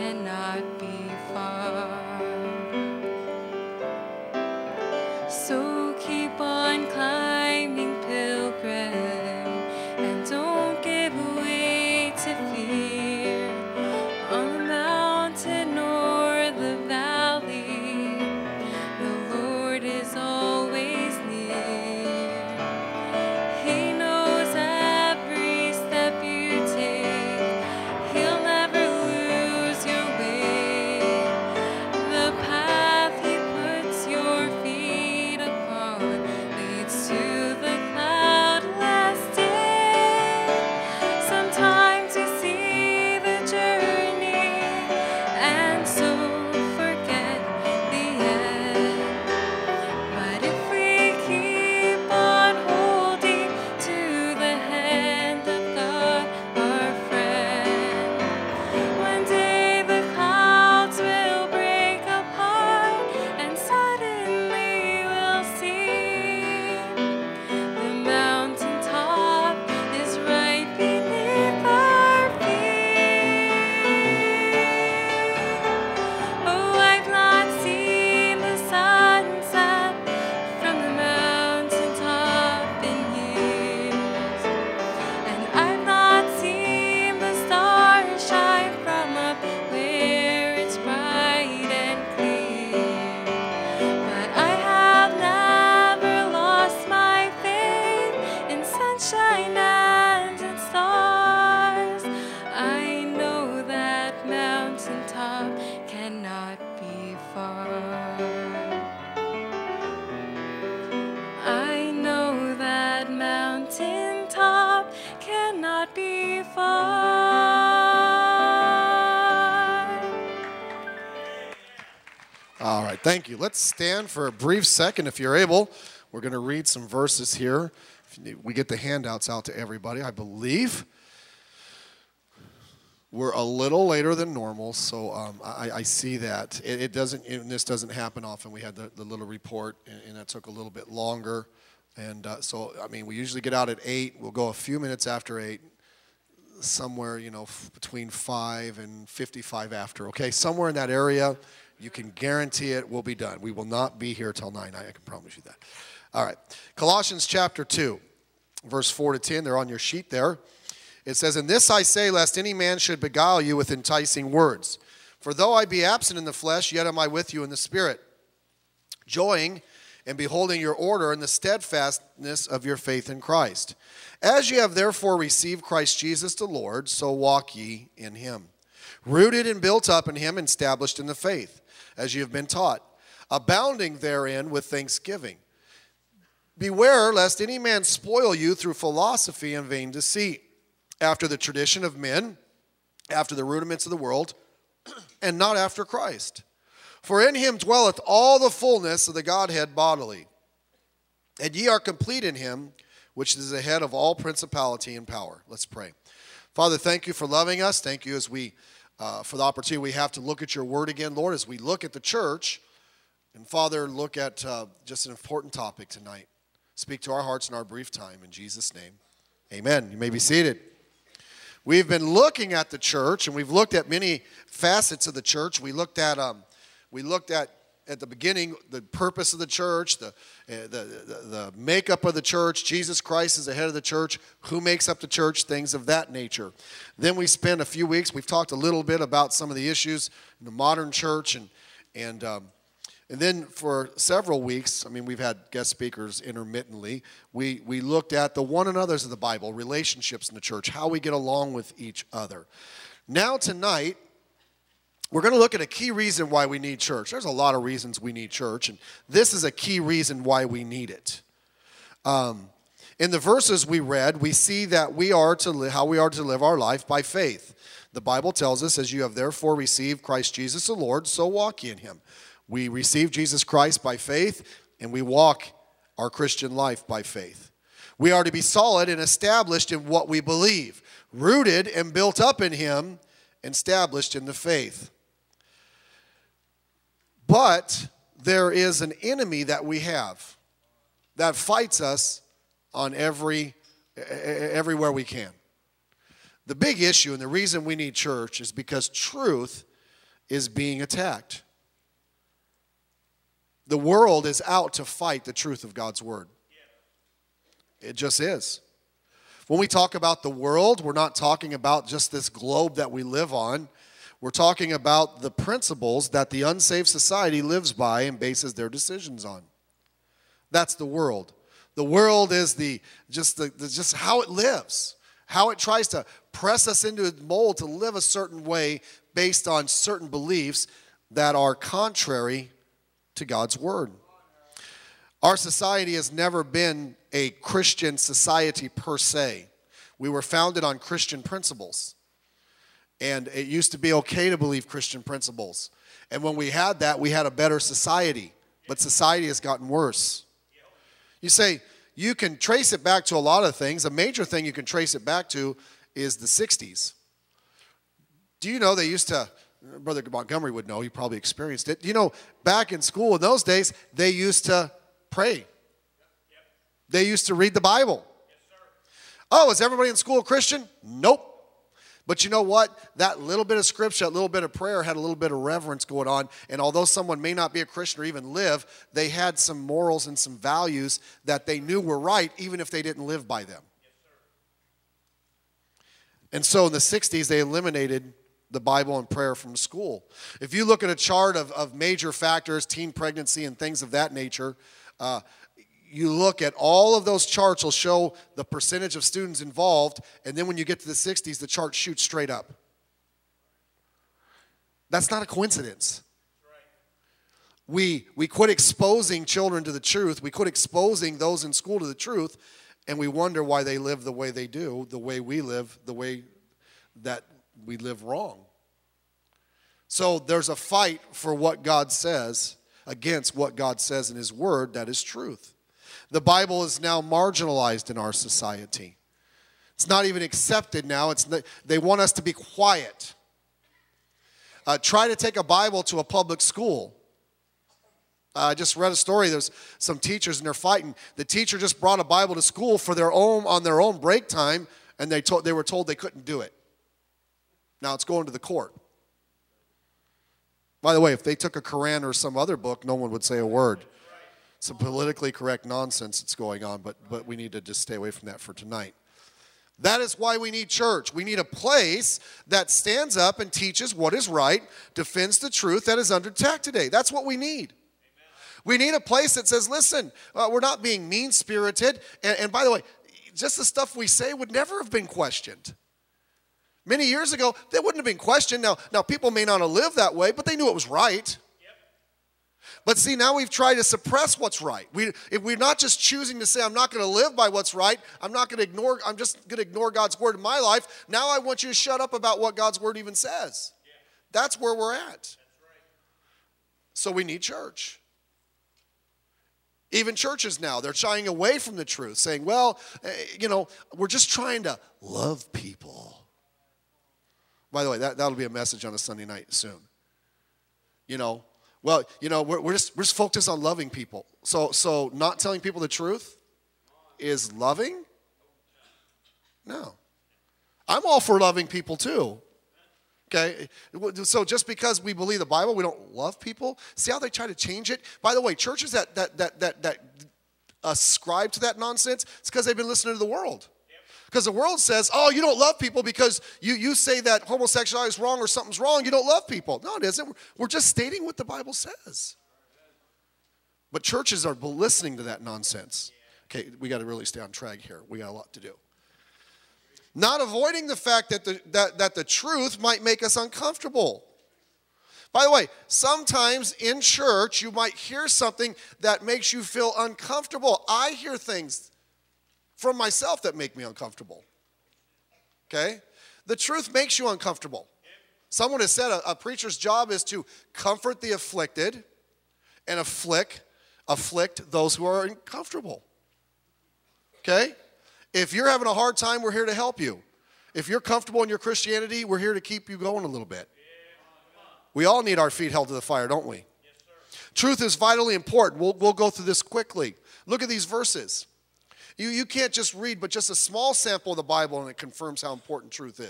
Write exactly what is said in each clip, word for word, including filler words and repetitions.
cannot be far. So keep on climbing, pilgrim, and don't give way to fear. On the mountain or the valley, the Lord is always near. He knows every step you take. He'll never lose your way. The path he puts your feet upon leads to the cloudless day. Sometimes we see the journey and so forget the end. But if we keep on holding to the hand of God, our friend, one day the clouds will break apart and suddenly we'll see the mountain top is right beneath our feet. Oh, I've not seen the sunset from the mountain top in years, and I've not seen the stars shine from up where it's bright and clear. But I have never lost my faith in sunshine and in stars. I know that mountain top cannot be far. I know that mountain top cannot be far. All right, thank you. Let's stand for a brief second if you're able. We're going to read some verses here. If you need- We get the handouts out to everybody, I believe. We're a little later than normal, so um, I, I see that. It, it doesn't, and this doesn't happen often. We had the, the little report, and, and that took a little bit longer. And uh, so, I mean, we usually get out at eight. We'll go a few minutes after eight, somewhere, you know, f- between five and fifty-five after, okay? Somewhere in that area, you can guarantee it, we'll be done. We will not be here till nine. I can promise you that. All right. Colossians chapter two, verse four to ten. They're on your sheet there. It says, "And this I say, lest any man should beguile you with enticing words. For though I be absent in the flesh, yet am I with you in the spirit, joying and beholding your order and the steadfastness of your faith in Christ. As ye have therefore received Christ Jesus the Lord, so walk ye in him, rooted and built up in him, and established in the faith, as ye have been taught, abounding therein with thanksgiving. Beware lest any man spoil you through philosophy and vain deceit, after the tradition of men, after the rudiments of the world, and not after Christ. For in him dwelleth all the fullness of the Godhead bodily. And ye are complete in him, which is the head of all principality and power." Let's pray. Father, thank you for loving us. Thank you as we, uh, for the opportunity we have to look at your word again, Lord, as we look at the church. And Father, look at uh, just an important topic tonight. Speak to our hearts in our brief time. In Jesus' name, amen. You may be seated. We've been looking at the church, and we've looked at many facets of the church. We looked at, um, we looked at, at the beginning, the purpose of the church, the, uh, the, the, the makeup of the church. Jesus Christ is the head of the church. Who makes up the church? Things of that nature. Then we spent a few weeks, we've talked a little bit about some of the issues in the modern church, and, and, um, and then for several weeks, I mean, we've had guest speakers intermittently. We, we looked at the one another's of the Bible, relationships in the church, how we get along with each other. Now tonight, we're going to look at a key reason why we need church. There's a lot of reasons we need church, and this is a key reason why we need it. Um, in the verses we read, we see that we are to li- how we are to live our life by faith. The Bible tells us, "As you have therefore received Christ Jesus the Lord, so walk ye in him." We receive Jesus Christ by faith, and we walk our Christian life by faith. We are to be solid and established in what we believe, rooted and built up in him, and established in the faith. But there is an enemy that we have that fights us on every everywhere we can. The big issue and the reason we need church is because truth is being attacked. The world is out to fight the truth of God's word. It just is. When we talk about the world, we're not talking about just this globe that we live on. We're talking about the principles that the unsaved society lives by and bases their decisions on. That's the world. The world is the just the, the just how it lives, how it tries to press us into a mold to live a certain way based on certain beliefs that are contrary to God's word. Our society has never been a Christian society per se. We were founded on Christian principles. And it used to be okay to believe Christian principles. And when we had that, we had a better society. But society has gotten worse. You say, you can trace it back to a lot of things. A major thing you can trace it back to is the sixties. Do you know they used to, Brother Montgomery would know, he probably experienced it. You know, back in school in those days, they used to pray. They used to read the Bible. Oh, is everybody in school a Christian? Nope. But you know what? That little bit of scripture, that little bit of prayer had a little bit of reverence going on. And although someone may not be a Christian or even live, they had some morals and some values that they knew were right, even if they didn't live by them. And so in the sixties, they eliminated the Bible and prayer from school. If you look at a chart of, of major factors, teen pregnancy and things of that nature, uh, you look at all of those charts will show the percentage of students involved, and then when you get to the sixties, the chart shoots straight up. That's not a coincidence. We, we quit exposing children to the truth. We quit exposing those in school to the truth, and we wonder why they live the way they do, the way we live, the way that we live wrong. So there's a fight for what God says against what God says in his word that is truth. The Bible is now marginalized in our society. It's not even accepted now. It's not, they want us to be quiet. Uh, try to take a Bible to a public school. Uh, I just read a story. There's some teachers and they're fighting. The teacher just brought a Bible to school for their own on their own break time, and they told they were told they couldn't do it. Now it's going to the court. By the way, if they took a Quran or some other book, no one would say a word. Some politically correct nonsense that's going on, but, but we need to just stay away from that for tonight. That is why we need church. We need a place that stands up and teaches what is right, defends the truth that is under attack today. That's what we need. Amen. We need a place that says, listen, uh, we're not being mean-spirited. And, and by the way, just the stuff we say would never have been questioned. Many years ago, they wouldn't have been questioned. Now, now people may not have lived that way, but they knew it was right. But see, now we've tried to suppress what's right. We, if we're not just choosing to say, I'm not going to live by what's right, I'm not going to ignore, I'm just going to ignore God's word in my life. Now I want you to shut up about what God's word even says. Yeah. That's where we're at. That's right. So we need church. Even churches now, they're shying away from the truth, saying, well, you know, we're just trying to love people. By the way, that, that'll be a message on a Sunday night soon. You know, well, you know, we're, we're just we're just focused on loving people. So so not telling people the truth is loving? No. I'm all for loving people too. Okay? So just because we believe the Bible, we don't love people? See how they try to change it? By the way, churches that that that that that ascribe to that nonsense, it's because they've been listening to the world. Because the world says, oh, you don't love people because you, you say that homosexuality is wrong or something's wrong. You don't love people. No, it isn't. We're just stating what the Bible says. But churches are listening to that nonsense. Okay, we got to really stay on track here. We got a lot to do. Not avoiding the fact that the, that, that the truth might make us uncomfortable. By the way, sometimes in church you might hear something that makes you feel uncomfortable. I hear things from myself that make me uncomfortable. Okay? The truth makes you uncomfortable. Someone has said a, a preacher's job is to comfort the afflicted and afflict, afflict those who are uncomfortable. Okay? If you're having a hard time, we're here to help you. If you're comfortable in your Christianity, we're here to keep you going a little bit. We all need our feet held to the fire, don't we? Yes, sir. Truth is vitally important. We'll, we'll go through this quickly. Look at these verses. You, you can't just read but just a small sample of the Bible and it confirms how important truth is.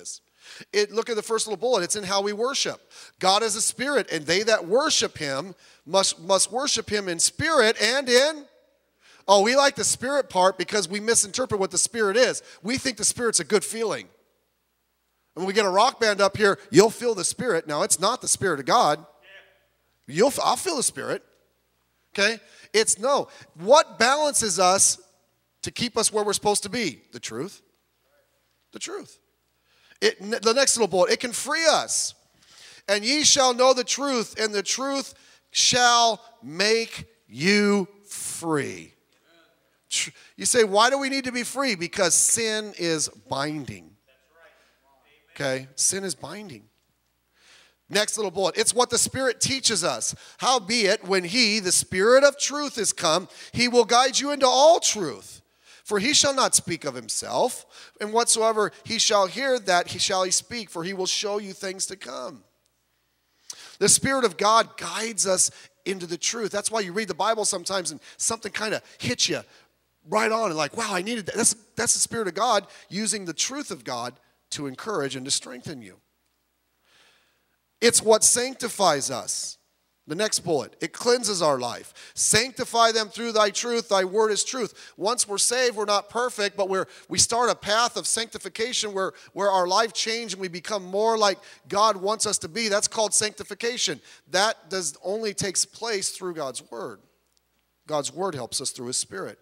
It, look at the first little bullet. It's in how we worship. God is a spirit, and they that worship him must, must worship him in spirit and in... Oh, we like the spirit part because we misinterpret what the spirit is. We think the spirit's a good feeling. And when we get a rock band up here, you'll feel the spirit. Now, it's not the spirit of God. You'll, I'll feel the spirit. Okay? It's no. What balances us to keep us where we're supposed to be? The truth. The truth. It, the next little bullet, it can free us. And ye shall know the truth, and the truth shall make you free. You say, why do we need to be free? Because sin is binding. Okay? Sin is binding. Next little bullet. It's what the Spirit teaches us. Howbeit, when he, the Spirit of truth, is come, he will guide you into all truth. For he shall not speak of himself, and whatsoever he shall hear, that he shall he speak, for he will show you things to come. The Spirit of God guides us into the truth. That's why you read the Bible sometimes and something kind of hits you right on and like, wow, I needed that. That's, that's the Spirit of God using the truth of God to encourage and to strengthen you. It's what sanctifies us. The next bullet, it cleanses our life. Sanctify them through thy truth. Thy word is truth. Once we're saved, we're not perfect, but we're, we start a path of sanctification where, where our life changes and we become more like God wants us to be. That's called sanctification. That does only takes place through God's word. God's word helps us through his Spirit.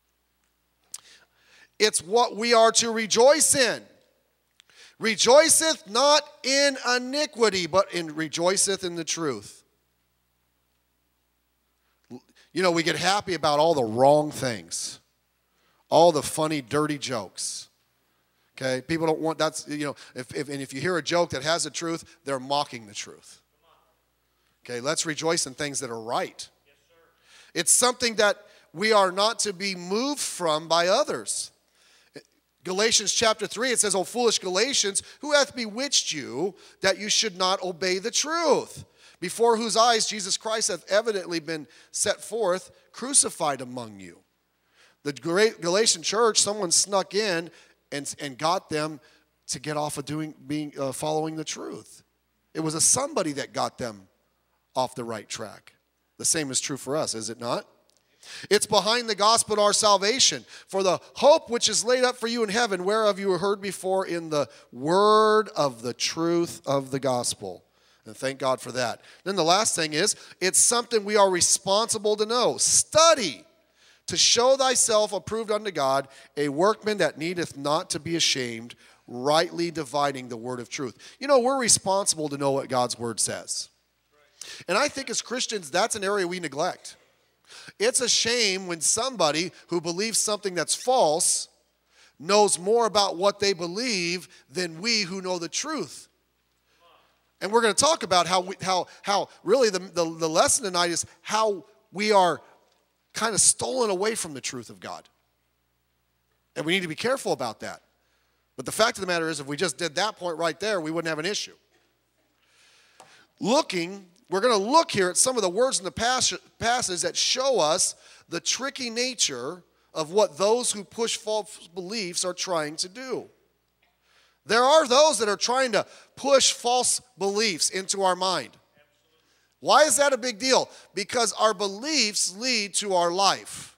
It's what we are to rejoice in. Rejoiceth not in iniquity, but in rejoiceth in the truth. You know, we get happy about all the wrong things, all the funny, dirty jokes. Okay, people don't want that's you know. If, if and if you hear a joke that has the truth, they're mocking the truth. Okay, let's rejoice in things that are right. Yes, sir. It's something that we are not to be moved from by others. Galatians chapter three, it says, O foolish Galatians, who hath bewitched you that you should not obey the truth? Before whose eyes Jesus Christ hath evidently been set forth, crucified among you. The great Galatian church, someone snuck in and, and got them to get off of doing, being, uh, following the truth. It was a somebody that got them off the right track. The same is true for us, is it not? It's behind the gospel our salvation, for the hope which is laid up for you in heaven, whereof you heard before in the word of the truth of the gospel. And thank God for that. Then the last thing is, it's something we are responsible to know. Study to show thyself approved unto God, a workman that needeth not to be ashamed, rightly dividing the word of truth. You know, we're responsible to know what God's word says. And I think as Christians, that's an area we neglect. It's a shame when somebody who believes something that's false knows more about what they believe than we who know the truth. And we're going to talk about how, we, how, how really the, the, the lesson tonight is how we are kind of stolen away from the truth of God. And we need to be careful about that. But the fact of the matter is, if we just did that point right there, we wouldn't have an issue. Looking, we're going to look here at some of the words in the pas- passage that show us the tricky nature of what those who push false beliefs are trying to do. There are those that are trying to push false beliefs into our mind. Why is that a big deal? Because our beliefs lead to our life.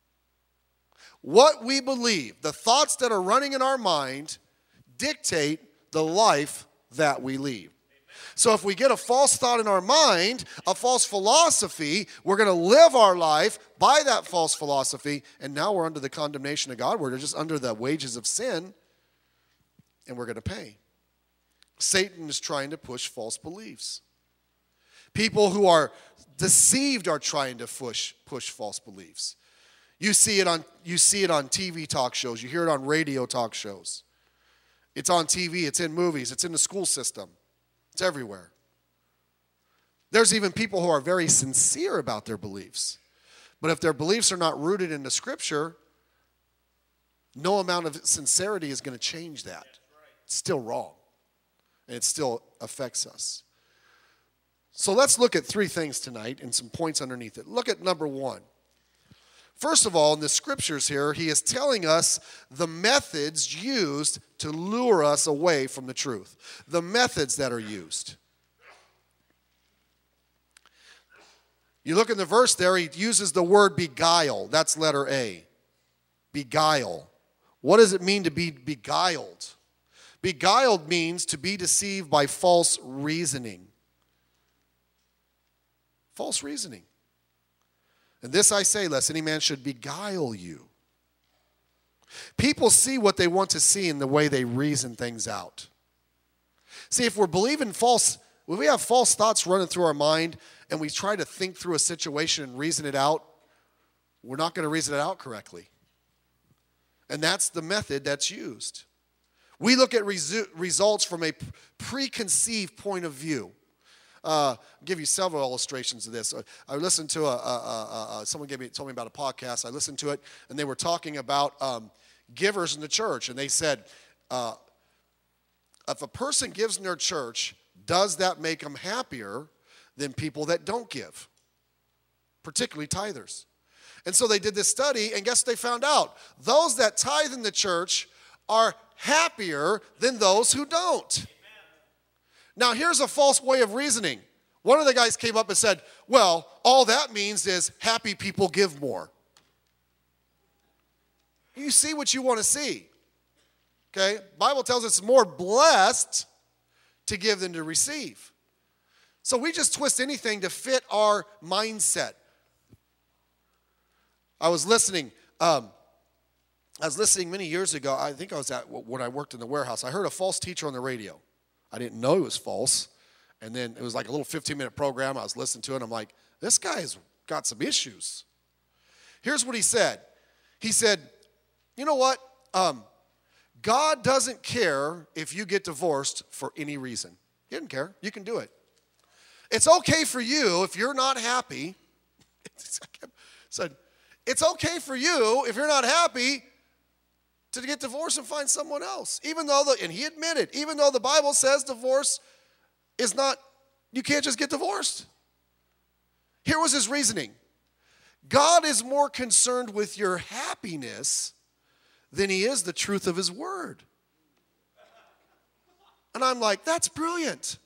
What we believe, the thoughts that are running in our mind, dictate the life that we lead. So if we get a false thought in our mind, a false philosophy, we're going to live our life by that false philosophy, and now we're under the condemnation of God. We're just under the wages of sin, and we're going to pay. Satan is trying to push false beliefs. People who are deceived are trying to push, push false beliefs. You see it on, you see it on T V talk shows. You hear it on radio talk shows. It's on T V. It's in movies. It's in the school system. It's everywhere. There's even people who are very sincere about their beliefs. But if their beliefs are not rooted in the Scripture, no amount of sincerity is going to change that. It's still wrong. And it still affects us. So let's look at three things tonight and some points underneath it. Look at number one. First of all, in the scriptures here, he is telling us the methods used to lure us away from the truth. The methods that are used. You look in the verse there, he uses the word beguile. That's letter A. Beguile. What does it mean to be beguiled? Beguiled means to be deceived by false reasoning. False reasoning. And this I say, lest any man should beguile you. People see what they want to see in the way they reason things out. See, if we're believing false, if we have false thoughts running through our mind and we try to think through a situation and reason it out, we're not going to reason it out correctly. And that's the method that's used. We look at resu- results from a preconceived point of view. Uh, I'll give you several illustrations of this. I listened to a, a, a, a someone gave me told me about a podcast. I listened to it, and they were talking about um, givers in the church, and they said, uh, if a person gives in their church, does that make them happier than people that don't give, particularly tithers? And so they did this study, and guess what they found out? Those that tithe in the church are happier than those who don't. Now, here's a false way of reasoning. One of the guys came up and said, well, all that means is happy people give more. You see what you want to see. Okay? Bible tells us it's more blessed to give than to receive. So we just twist anything to fit our mindset. I was listening, um, I was listening many years ago. I think I was at when I worked in the warehouse. I heard a false teacher on the radio. I didn't know it was false. And then it was like a little fifteen-minute program. I was listening to it, and I'm like, this guy's got some issues. Here's what he said. He said, you know what? Um, God doesn't care if you get divorced for any reason. He doesn't care. You can do it. It's okay for you if you're not happy. Said, it's okay for you if you're not happy to get divorced and find someone else. Even though, the, and he admitted, even though the Bible says divorce is not, you can't just get divorced. Here was his reasoning. God is more concerned with your happiness than he is the truth of his word. And I'm like, that's brilliant.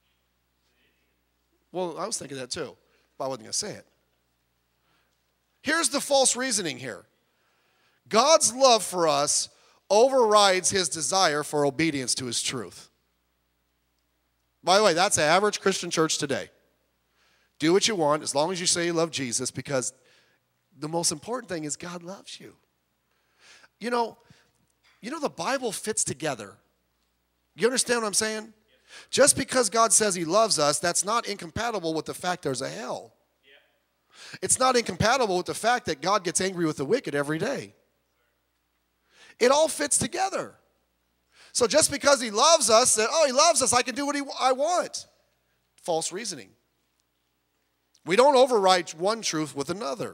Well, I was thinking that too, but I wasn't going to say it. Here's the false reasoning here. God's love for us overrides his desire for obedience to his truth. By the way, that's the average Christian church today. Do what you want as long as you say you love Jesus, because the most important thing is God loves you. You know, you know the Bible fits together. You understand what I'm saying? Just because God says he loves us, that's not incompatible with the fact there's a hell. It's not incompatible with the fact that God gets angry with the wicked every day. It all fits together. So just because he loves us, that, oh, he loves us, I can do what he, I want. False reasoning. We don't override one truth with another.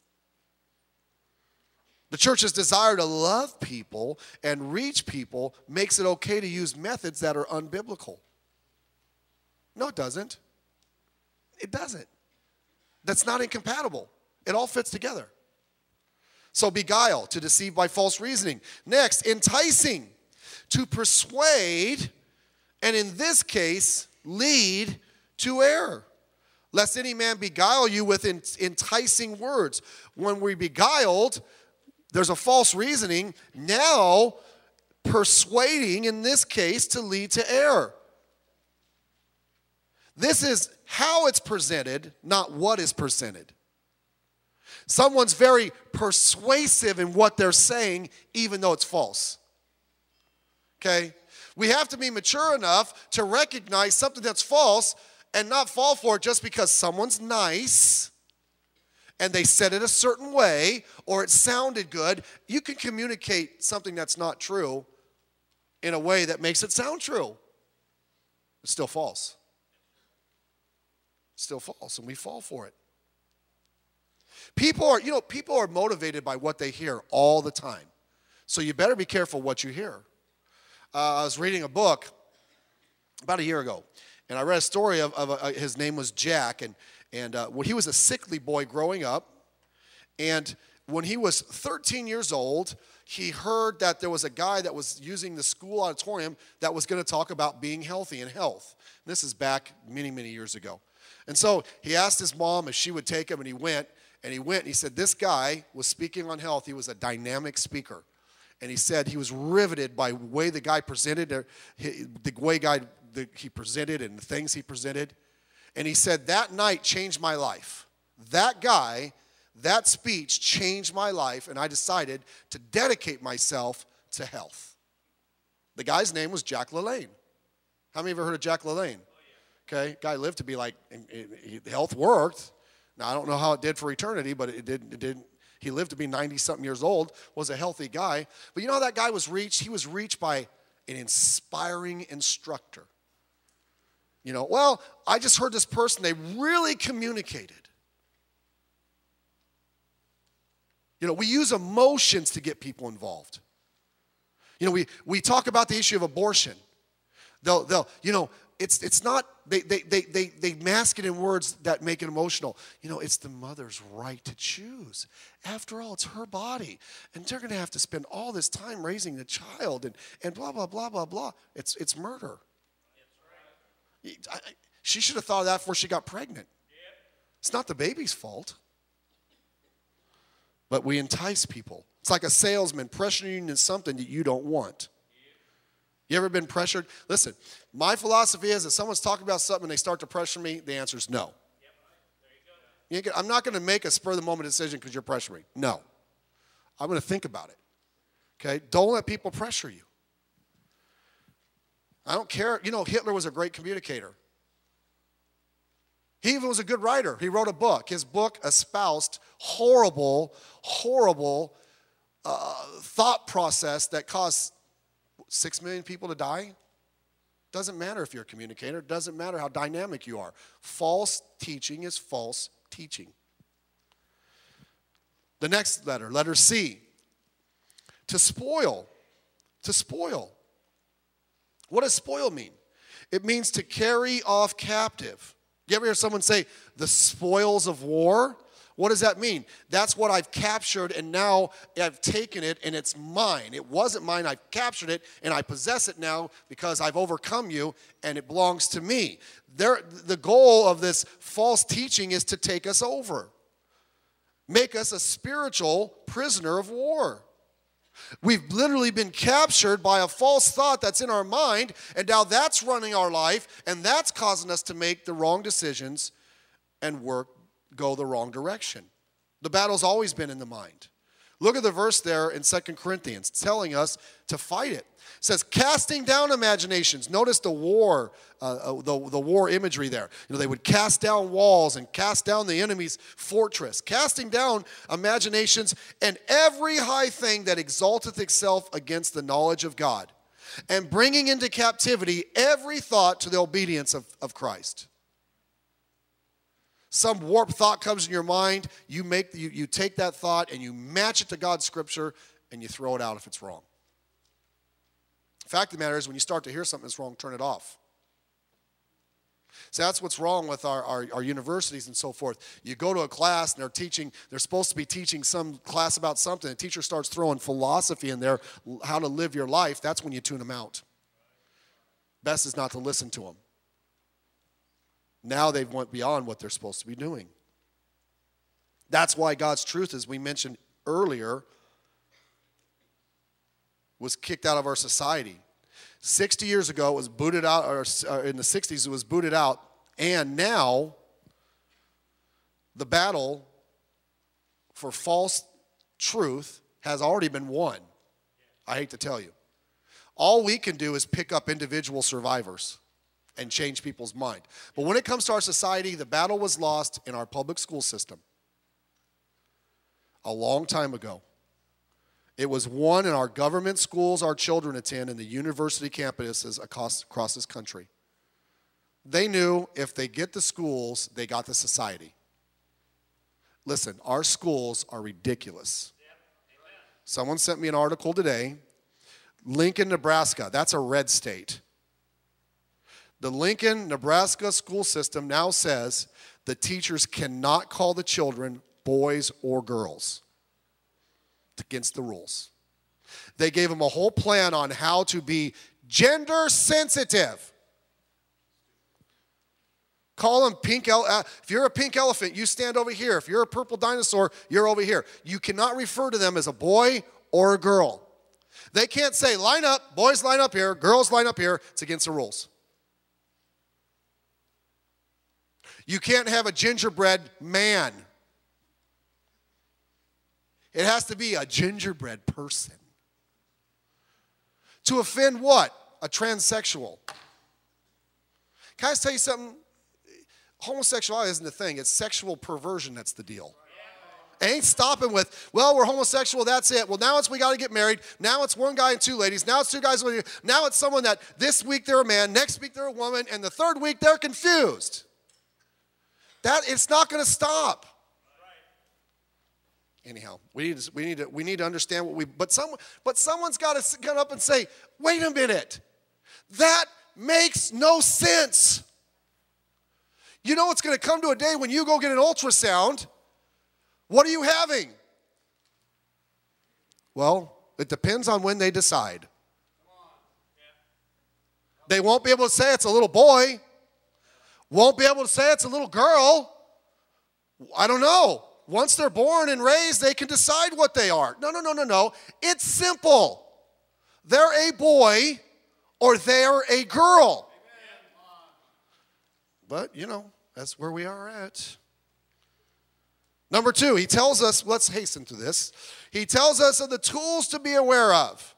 The church's desire to love people and reach people makes it okay to use methods that are unbiblical. No, it doesn't. It doesn't. That's not incompatible. It all fits together. So beguile, to deceive by false reasoning. Next, enticing, to persuade, and in this case, lead to error. Lest any man beguile you with enticing words. When we're beguiled, there's a false reasoning. Now, persuading, in this case, to lead to error. This is how it's presented, not what is presented. Someone's very persuasive in what they're saying, even though it's false. Okay? We have to be mature enough to recognize something that's false and not fall for it just because someone's nice and they said it a certain way or it sounded good. You can communicate something that's not true in a way that makes it sound true. It's still false. It's still false, and we fall for it. People are, you know, people are motivated by what they hear all the time. So you better be careful what you hear. Uh, I was reading a book about a year ago, and I read a story of, of a, his name was Jack, and, and uh, well, he was a sickly boy growing up, and when he was thirteen years old, he heard that there was a guy that was using the school auditorium that was going to talk about being healthy and health. And this is back many, many years ago. And so he asked his mom if she would take him, and he went. And he went, and he said this guy was speaking on health. He was a dynamic speaker. And he said he was riveted by the way the guy presented, the way guy, the, he presented and the things he presented. And he said, that night changed my life. That guy, that speech changed my life, and I decided to dedicate myself to health. The guy's name was Jack LaLanne. How many of you ever heard of Jack LaLanne? Okay, guy lived to be like, health worked. Now, I don't know how it did for eternity, but it didn't, it didn't. He lived to be ninety-something years old, was a healthy guy. But you know how that guy was reached? He was reached by an inspiring instructor. You know, well, I just heard this person, they really communicated. You know, we use emotions to get people involved. You know, we, we talk about the issue of abortion. They'll, they'll, you know, it's it's not, they, they, they, they, they mask it in words that make it emotional. You know, it's the mother's right to choose. After all, it's her body. And they're going to have to spend all this time raising the child and, and blah, blah, blah, blah, blah. It's, it's murder. That's right. I, she should have thought of that before she got pregnant. It's not the baby's fault. But we entice people. It's like a salesman pressuring you into something that you don't want. You ever been pressured? Listen, my philosophy is if someone's talking about something and they start to pressure me, the answer is no. You go. I'm not going to make a spur-of-the-moment decision because you're pressuring me. No. I'm going to think about it. Okay? Don't let people pressure you. I don't care. You know, Hitler was a great communicator. He even was a good writer. He wrote a book. His book espoused horrible, horrible uh, thought process that caused Six million people to die? Doesn't matter if you're a communicator. Doesn't matter how dynamic you are. False teaching is false teaching. The next letter, letter C. To spoil. To spoil. What does spoil mean? It means to carry off captive. You ever hear someone say, the spoils of war? What does that mean? That's what I've captured, and now I've taken it, and it's mine. It wasn't mine. I've captured it, and I possess it now because I've overcome you, and it belongs to me. There, the goal of this false teaching is to take us over, make us a spiritual prisoner of war. We've literally been captured by a false thought that's in our mind, and now that's running our life, and that's causing us to make the wrong decisions and work go the wrong direction. The battle's always been in the mind. Look at the verse there in Second Corinthians telling us to fight it. It says, casting down imaginations. Notice the war, uh, the, the war imagery there. You know, they would cast down walls and cast down the enemy's fortress. Casting down imaginations and every high thing that exalteth itself against the knowledge of God. And bringing into captivity every thought to the obedience of, of Christ. Some warped thought comes in your mind, you make you, you take that thought and you match it to God's scripture and you throw it out if it's wrong. The fact of the matter is when you start to hear something that's wrong, turn it off. So that's what's wrong with our, our, our universities and so forth. You go to a class and they're teaching, they're supposed to be teaching some class about something. The teacher starts throwing philosophy in there, how to live your life. That's when you tune them out. Best is not to listen to them. Now they've went beyond what they're supposed to be doing. That's why God's truth, as we mentioned earlier, was kicked out of our society. sixty years ago, it was booted out, or in the sixties, it was booted out. And now, the battle for false truth has already been won. I hate to tell you. All we can do is pick up individual survivors and change people's mind. But when it comes to our society, the battle was lost in our public school system a long time ago. It was won in our government schools our children attend and the university campuses across, across this country. They knew if they get the schools, they got the society. Listen, our schools are ridiculous. Someone sent me an article today. Lincoln, Nebraska, that's a red state. The Lincoln, Nebraska school system now says the teachers cannot call the children boys or girls. against the rules. They gave them a whole plan on how to be gender sensitive. Call them pink elephant. If you're a pink elephant, you stand over here. If you're a purple dinosaur, you're over here. You cannot refer to them as a boy or a girl. They can't say, line up, boys line up here, girls line up here. It's against the rules. You can't have a gingerbread man. It has to be a gingerbread person. To offend what? A transsexual. Can I tell you something? Homosexuality isn't the thing. It's sexual perversion that's the deal. It ain't stopping with, well, we're homosexual, that's it. Well, now it's we got to get married. Now it's one guy and two ladies. Now it's two guys. Now it's someone that this week they're a man, next week they're a woman, and the third week they're confused. That it's not going to stop. Anyhow, we need to, we need to, we need to understand what we, but someone, but someone's got to get up and say, wait a minute, that makes no sense. You know it's going to come to a day when you go get an ultrasound. What are you having? Well, it depends on when they decide. They won't be able to say it's a little boy. Won't be able to say it's a little girl. I don't know. Once they're born and raised, they can decide what they are. No, no, no, no, no. It's simple. They're a boy or they're a girl. But, you know, that's where we are at. Number two, he tells us, let's hasten to this. He tells us of the tools to be aware of.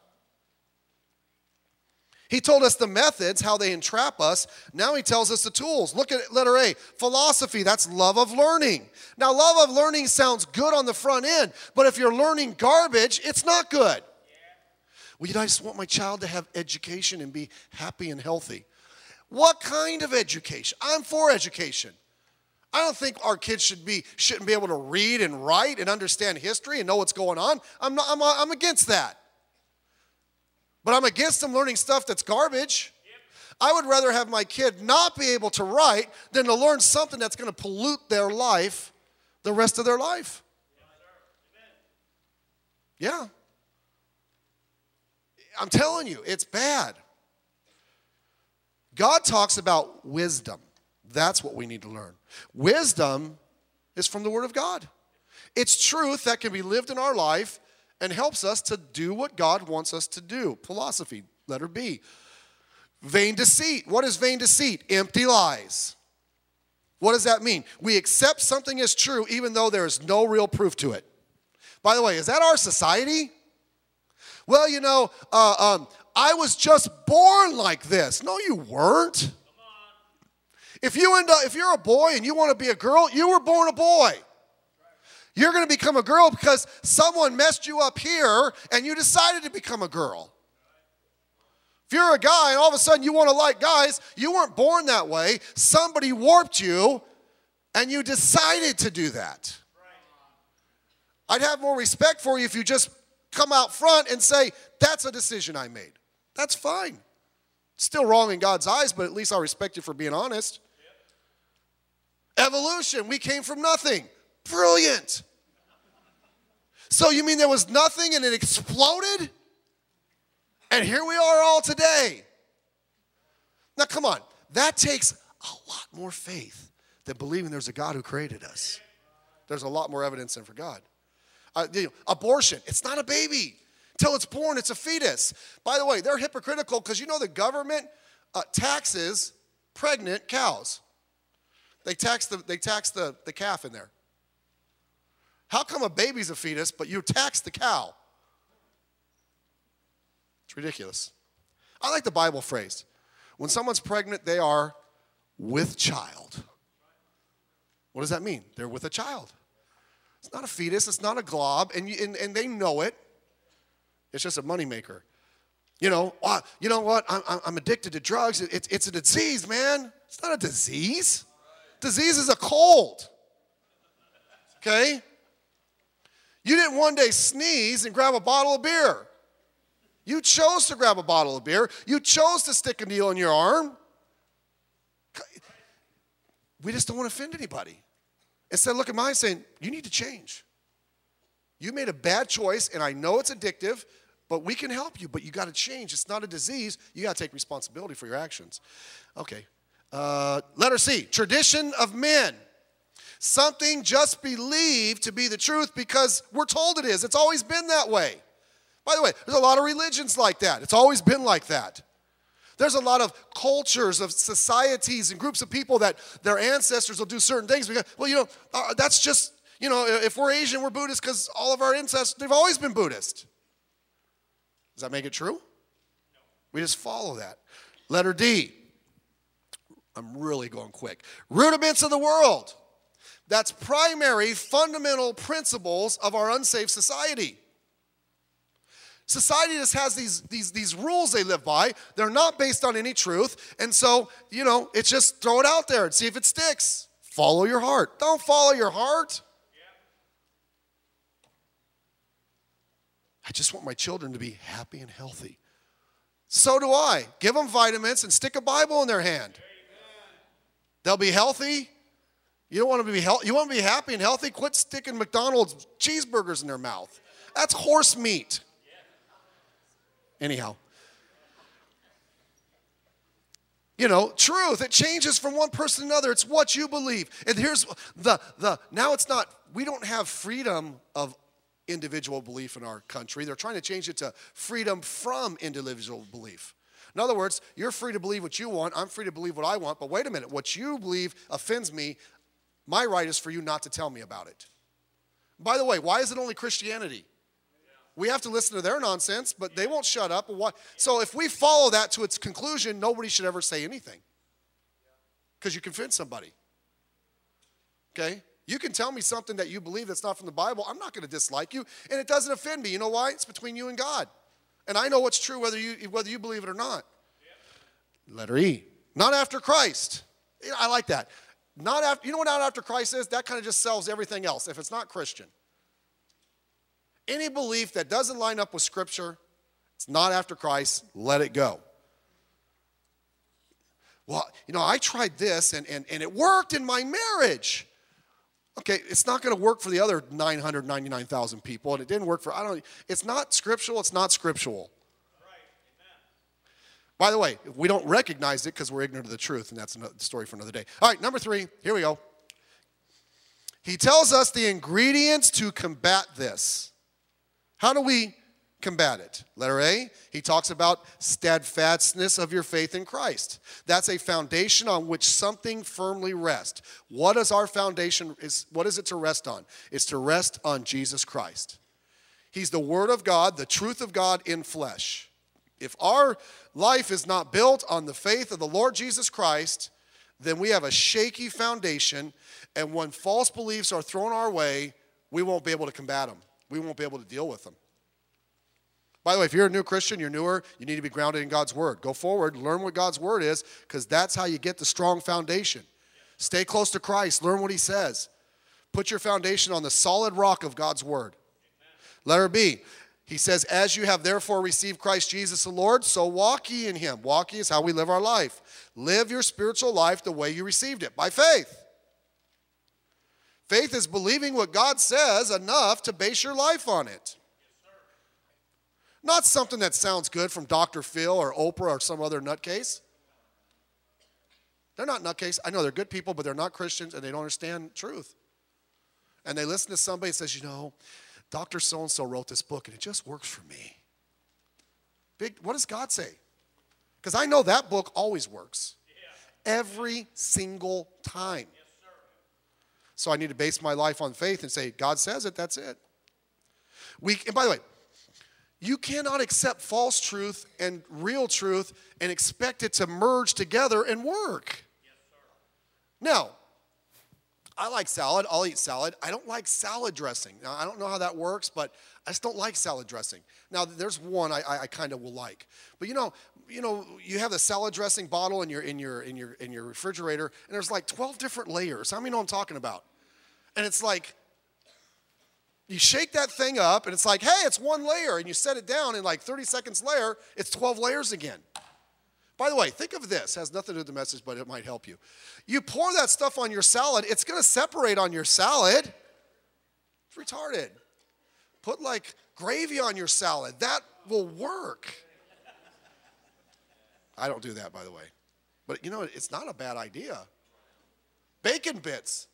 He told us the methods, how they entrap us. Now he tells us the tools. Look at letter A, philosophy. That's love of learning. Now, love of learning sounds good on the front end, but if you're learning garbage, it's not good. Well, you know, I just want my child to have education and be happy and healthy. What kind of education? I'm for education. I don't think our kids should be, shouldn't be able to read and write and understand history and know what's going on. I'm, not, I'm, I'm against that. But I'm against them learning stuff that's garbage. Yep. I would rather have my kid not be able to write than to learn something that's going to pollute their life the rest of their life. Yes, yeah. I'm telling you, it's bad. God talks about wisdom. That's what we need to learn. Wisdom is from the Word of God. It's truth that can be lived in our life and helps us to do what God wants us to do. Philosophy, letter B. Vain deceit. What is vain deceit? Empty lies. What does that mean? We accept something as true even though there is no real proof to it. By the way, is that our society? Well, you know, uh, um, I was just born like this. No, you weren't. If you end up, if you're a boy and you want to be a girl, you were born a boy. You're going to become a girl because someone messed you up here and you decided to become a girl. If you're a guy and all of a sudden you want to like guys, you weren't born that way. Somebody warped you and you decided to do that. I'd have more respect for you if you just come out front and say, that's a decision I made. That's fine. Still wrong in God's eyes, but at least I'll respect you for being honest. Yep. Evolution, we came from nothing. Brilliant. So you mean there was nothing and it exploded? And here we are all today. Now come on, that takes a lot more faith than believing there's a God who created us. There's a lot more evidence than for God. Uh, you know, abortion, it's not a baby. Till it's born, it's a fetus. By the way, they're hypocritical because you know the government uh, taxes pregnant cows. They tax the they tax the, the calf in there. How come a baby's a fetus, but you tax the cow? It's ridiculous. I like the Bible phrase. When someone's pregnant, they are with child. What does that mean? They're with a child. It's not a fetus. It's not a glob, and, you, and, and they know it. It's just a moneymaker. You know, uh, you know what? I'm, I'm addicted to drugs. It's, it's a disease, man. It's not a disease. Disease is a cold. Okay? You didn't one day sneeze and grab a bottle of beer. You chose to grab a bottle of beer. You chose to stick a needle in your arm. We just don't want to offend anybody. Instead, look at mine saying, you need to change. You made a bad choice, and I know it's addictive, but we can help you. But you got to change. It's not a disease. You got to take responsibility for your actions. Okay. Uh, letter C, tradition of men. Something just believed to be the truth because we're told it is. It's always been that way. By the way, there's a lot of religions like that. It's always been like that. There's a lot of cultures of societies and groups of people that their ancestors will do certain things because, well, you know, uh, that's just, you know, if we're Asian, we're Buddhist because all of our ancestors, they've always been Buddhist. Does that make it true? No. We just follow that. Letter D. I'm really going quick. Rudiments of the world. That's primary, fundamental principles of our unsafe society. Society just has these, these, these rules they live by. They're not based on any truth. And so, you know, it's just throw it out there and see if it sticks. Follow your heart. Don't follow your heart. I just want my children to be happy and healthy. So do I. Give them vitamins and stick a Bible in their hand. They'll be healthy. You don't want to be healthy. You want to be happy and healthy? Quit sticking McDonald's cheeseburgers in their mouth. That's horse meat. Anyhow. You know, truth, it changes from one person to another. It's what you believe. And here's the, the now it's not, we don't have freedom of individual belief in our country. They're trying to change it to freedom from individual belief. In other words, you're free to believe what you want. I'm free to believe what I want. But wait a minute, what you believe offends me. My right is for you not to tell me about it. By the way, why is it only Christianity? We have to listen to their nonsense, but they won't shut up. So if we follow that to its conclusion, nobody should ever say anything. Because you can offend somebody. Okay? You can tell me something that you believe that's not from the Bible. I'm not going to dislike you, and it doesn't offend me. You know why? It's between you and God. And I know what's true whether you, whether you believe it or not. Yep. Letter E. Not after Christ. I like that. Not after, you know what not after Christ is? That kind of just sells everything else if it's not Christian. Any belief that doesn't line up with Scripture, it's not after Christ, let it go. Well, you know, I tried this, and, and, and it worked in my marriage. Okay, it's not going to work for the other nine hundred ninety-nine thousand people, and it didn't work for, I don't, it's not scriptural, it's not scriptural. Right. Amen. By the way, we don't recognize it because we're ignorant of the truth, and that's a story for another day. All right, number three, here we go. He tells us the ingredients to combat this. How do we combat it? Letter A, he talks about steadfastness of your faith in Christ. That's a foundation on which something firmly rests. What is our foundation? Is what is it to rest on? It's to rest on Jesus Christ. He's the Word of God, the truth of God in flesh. If our life is not built on the faith of the Lord Jesus Christ, then we have a shaky foundation, and when false beliefs are thrown our way, we won't be able to combat them. We won't be able to deal with them. By the way, if you're a new Christian, you're newer, you need to be grounded in God's Word. Go forward, learn what God's Word is, because that's how you get the strong foundation. Stay close to Christ, learn what He says. Put your foundation on the solid rock of God's Word. Letter B, he says, as you have therefore received Christ Jesus the Lord, so walk ye in Him. Walk ye is how we live our life. Live your spiritual life the way you received it, by faith. Faith is believing what God says enough to base your life on it. Not something that sounds good from Doctor Phil or Oprah or some other nutcase. They're not nutcase. I know they're good people, but they're not Christians, and they don't understand truth. And they listen to somebody that says, you know, Doctor So-and-so wrote this book, and it just works for me. Big. What does God say? Because I know that book always works. Yeah. Every single time. Yes, sir. So I need to base my life on faith and say, God says it, that's it. We, and by the way, you cannot accept false truth and real truth and expect it to merge together and work. Yes, sir. Now, I like salad. I'll eat salad. I don't like salad dressing. Now, I don't know how that works, but I just don't like salad dressing. Now, there's one I, I, I kind of will like. But you know, you know, you have the salad dressing bottle in your in your in your in your refrigerator, and there's like twelve different layers. How many know what I'm talking about? And it's like, you shake that thing up, and it's like, hey, it's one layer. And you set it down, and like thirty seconds later, it's twelve layers again. By the way, think of this. It has nothing to do with the message, but it might help you. You pour that stuff on your salad, it's going to separate on your salad. It's retarded. Put like gravy on your salad. That will work. I don't do that, by the way. But you know, it's not a bad idea. Bacon bits.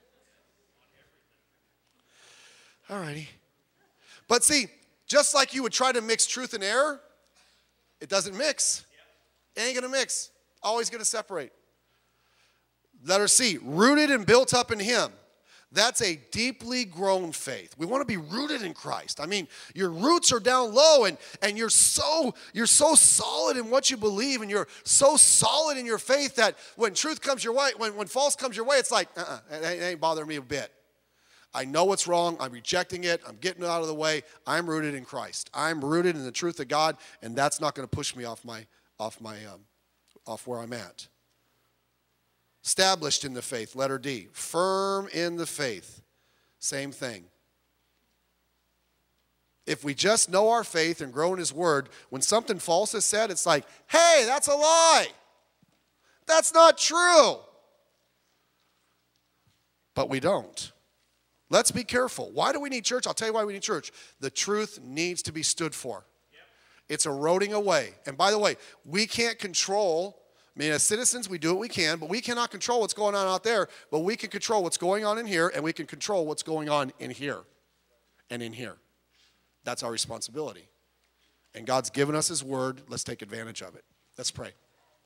All righty. But see, just like you would try to mix truth and error, it doesn't mix. It ain't going to mix. Always going to separate. Letter C, rooted and built up in him. That's a deeply grown faith. We want to be rooted in Christ. I mean, your roots are down low, and, and you're so you're so solid in what you believe, and you're so solid in your faith that when truth comes your way, when, when false comes your way, it's like, uh-uh, it ain't bothering me a bit. I know what's wrong. I'm rejecting it. I'm getting it out of the way. I'm rooted in Christ. I'm rooted in the truth of God, and that's not going to push me off my off my um, off where I'm at. Established in the faith, letter D. Firm in the faith, same thing. If we just know our faith and grow in his word, when something false is said, it's like, hey, that's a lie. That's not true. But we don't. Let's be careful. Why do we need church? I'll tell you why we need church. The truth needs to be stood for. Yep. It's eroding away. And by the way, we can't control, I mean, as citizens, we do what we can, but we cannot control what's going on out there, but we can control what's going on in here, and we can control what's going on in here and in here. That's our responsibility. And God's given us his word. Let's take advantage of it. Let's pray.